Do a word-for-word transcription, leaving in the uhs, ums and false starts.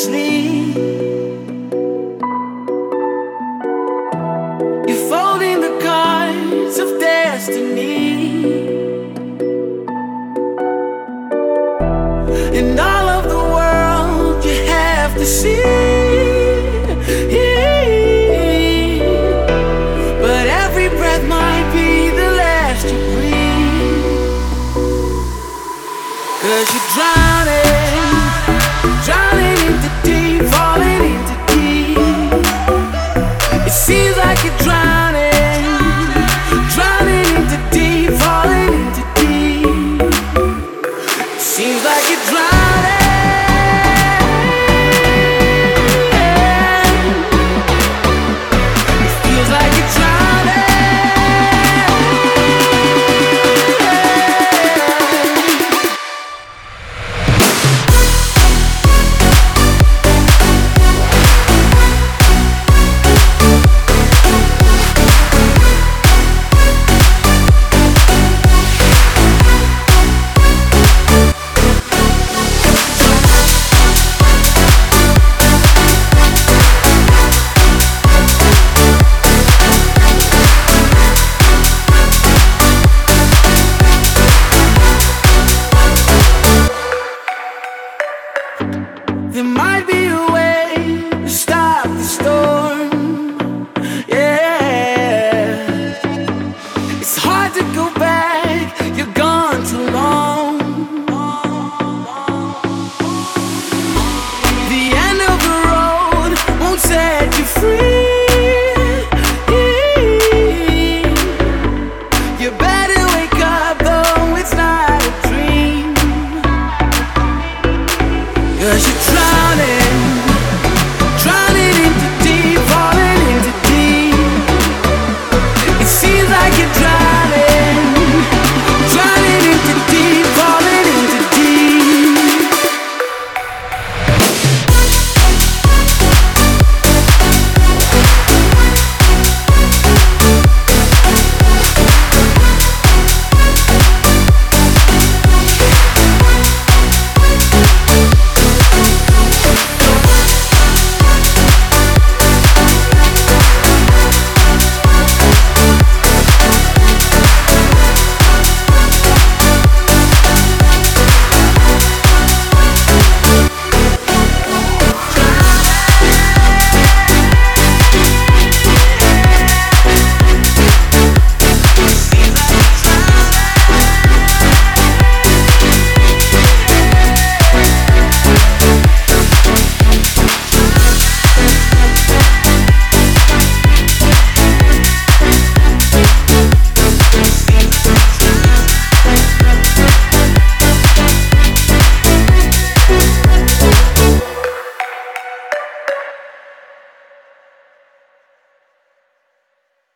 sleep. You're folding the cards of destiny, and all of the world you have to see. But every breath might be the last you breathe. 'Cause you're drowning, drowning into deep, falling into deep. It seems like you're drowning.